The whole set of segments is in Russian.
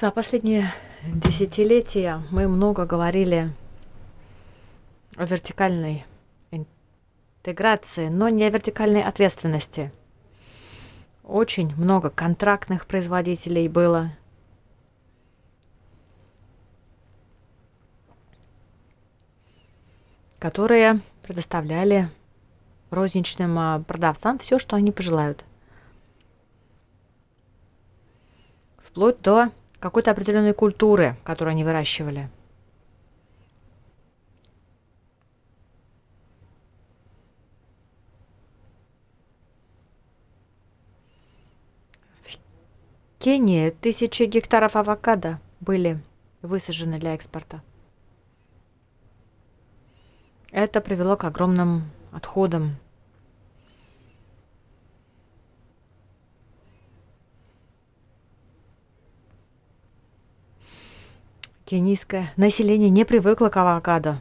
За последние десятилетия мы много говорили о вертикальной интеграции, но не о вертикальной ответственности. Очень много контрактных производителей было, которые предоставляли розничным продавцам все, что они пожелают. Вплоть до какой-то определенной культуры, которую они выращивали. В Кении тысячи гектаров авокадо были высажены для экспорта. Это привело к огромным отходам. Кенийское население не привыкло к авокадо.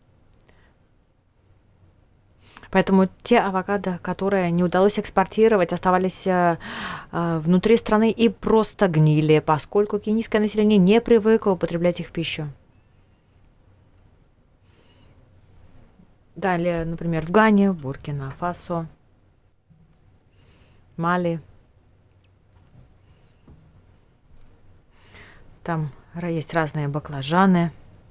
Поэтому те авокадо, которые не удалось экспортировать, оставались внутри страны и просто гнили, поскольку кенийское население не привыкло употреблять их в пищу. Далее, например, в Гане, Буркина-Фасо, Мали. Там есть разные баклажаны.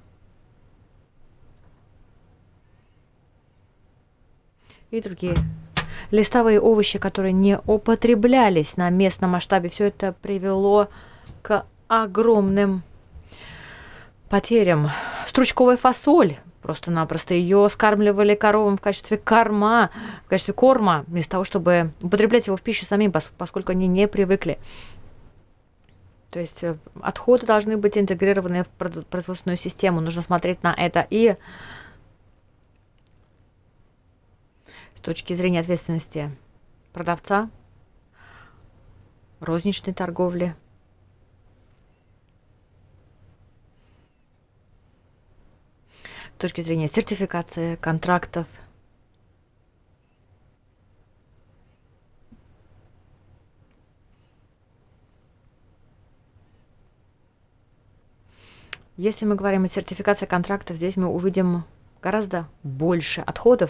И другие листовые овощи, которые не употреблялись на местном масштабе. Все это привело к огромным потерям. Стручковая фасоль. Просто-напросто ее скармливали коровам в качестве корма, вместо того, чтобы употреблять его в пищу самим, поскольку они не привыкли. То есть отходы должны быть интегрированы в производственную систему. Нужно смотреть на это и с точки зрения ответственности продавца, розничной торговли. С точки зрения сертификации, контрактов. Если мы говорим о сертификации контрактов, здесь мы увидим гораздо больше отходов,